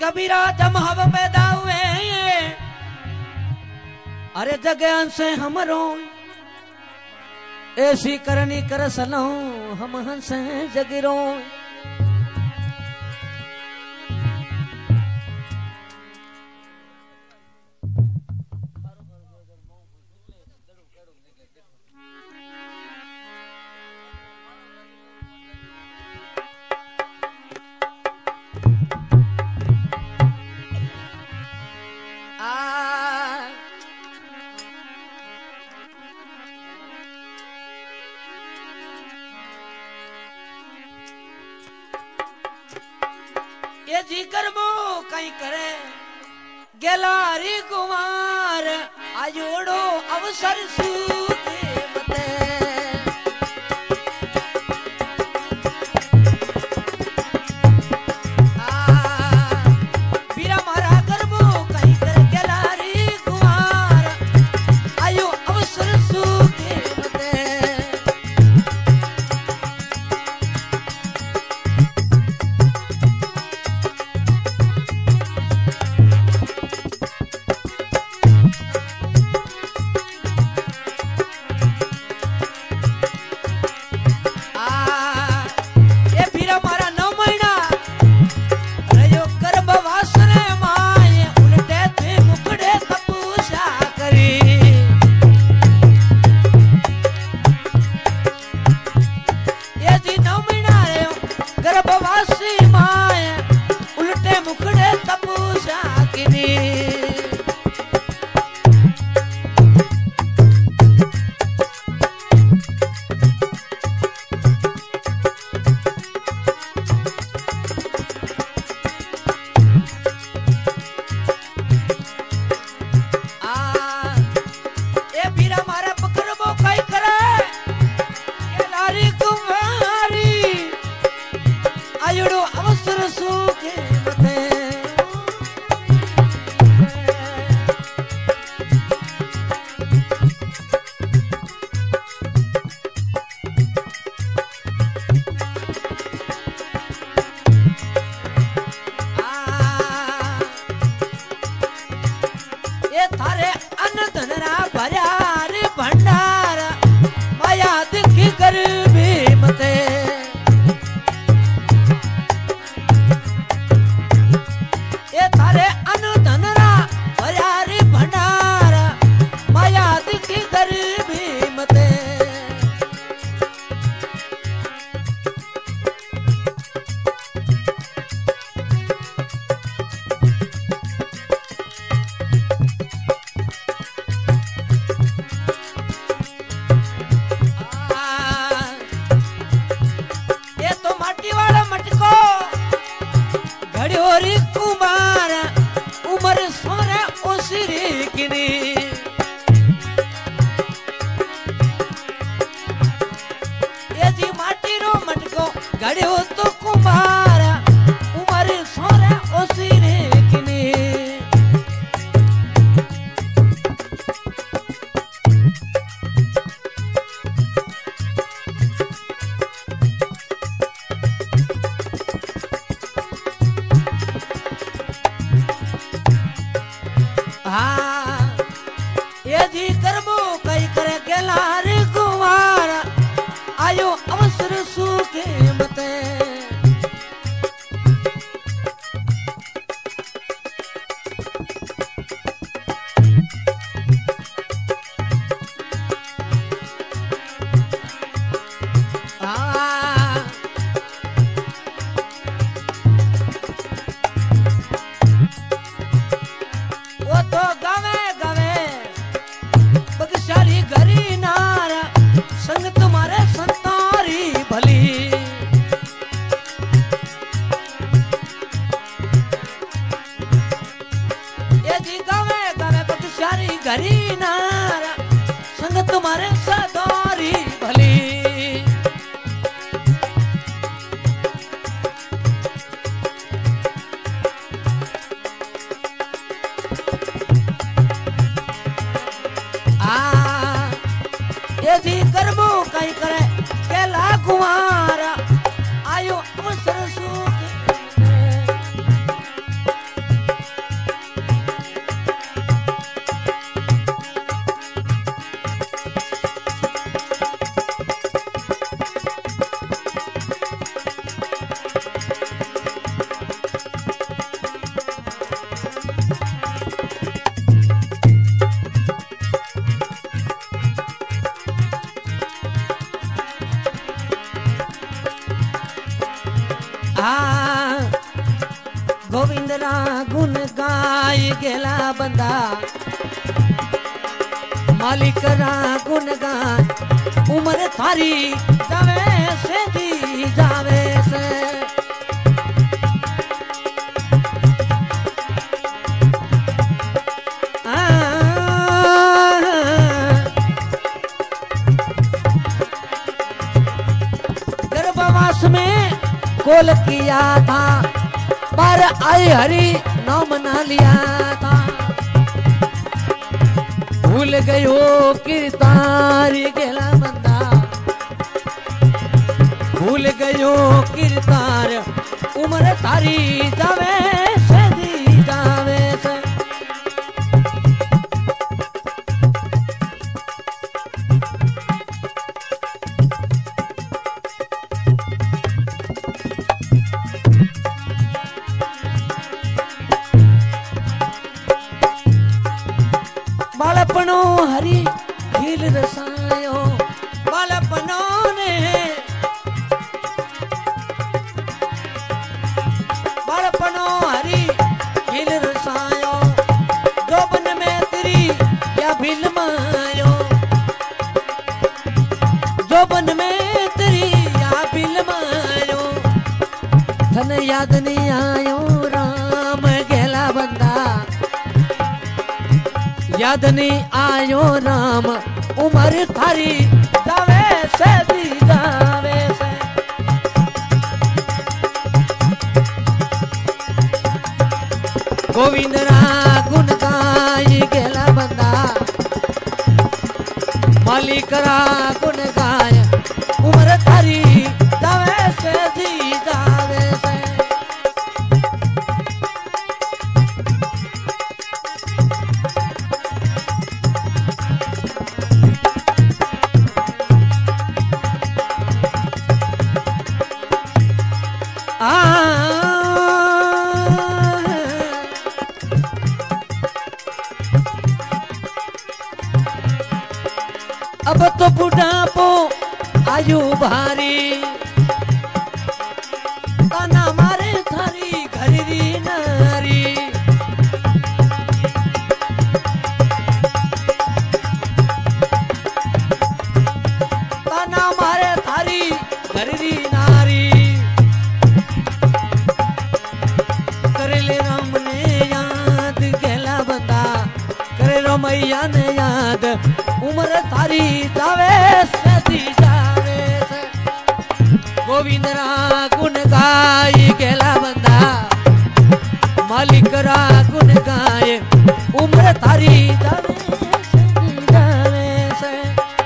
कबीरा जब हम पैदा हुए अरे जगह से हमरो ऐसी करनी कर सलो हम हंसे जगिरो ये जी करबो कई करे गेलारी कुमार आयोड़ो अवसर सूखे मते पीरा मारा करबो कई करे गेलारी कुमार आयो अवसर सूखे मते गड़ो तो कुमार उमर सोरे ओसिरे किने हाँ ये जी करबो कई करे गेलार कुमार आयो अवसर सूखे मते वो तो गवे गवे बगशाली घरी नार संग तुम्हारे संतारी भली ये जी गवे गवे बगशाली घरी नार संग तुम्हारे संतारी भली ये जी करबो कई करे गोविंद रा गुण गाय गेला बंदा मालिक रा गुण गाय उम्र थारी जावे से दी जावे से गर्भवास में कोल किया था पर आई हरि नाम न लिया था भूल गयो कीर्तारी गेला बंदा भूल गयो कीर्तार उम्र थारी जावे से दी जावे से बालपनो हरि खील रसायो बालपनो ने बालपनो हरि खील रसायो जोबन में तेरी या फिल्मायो जोबन में तेरी या फिल्मायो थन याद नहीं आयो राम गेला बंदा याद नहीं आयो राम उम्र थारी जावे से दी जावे से गोविंद रा गुण गाय गेला बंदा मालिक रा गुण गाय उम्र थारी जावे से दी जावे से अब तो बुढ़ापो आयु भारी ताना मारे थारी घरी नारी ताना मारे थारी घरी नारी करे ले राम ने याद गेला बंदा करे रमैया ने याद उम्र थारी जावे से दी जावे से गोविंद रा गुण गाय गेला बंदा मालिक रा गुण गाय उम्र थारी जावे से दी जावे से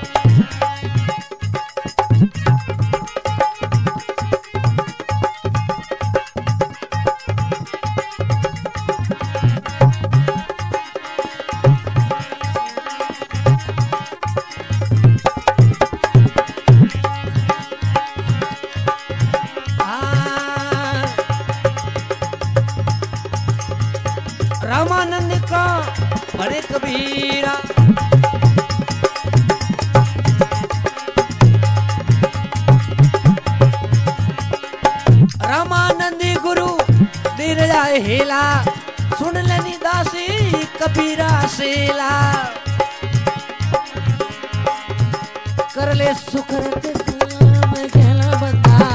रामानंद का बड़े कबीरा रामानंदी गुरु दीर जाए हेला सुन लेनी दासी कबीरा सेला कर ले सुखरत काम गेला बंदा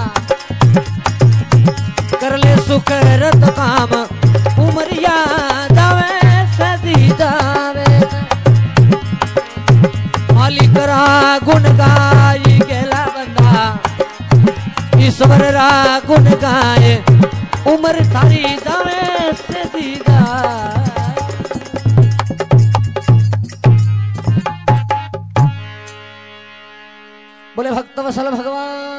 कर ले सुखरत काम उमरिया जावे से दी जावे मालिक रा गुण गाय गेला बंदा ईश्वर रा गुण गाय उम्र थारी जावे से दी जावे बोले भक्त वत्सल भगवान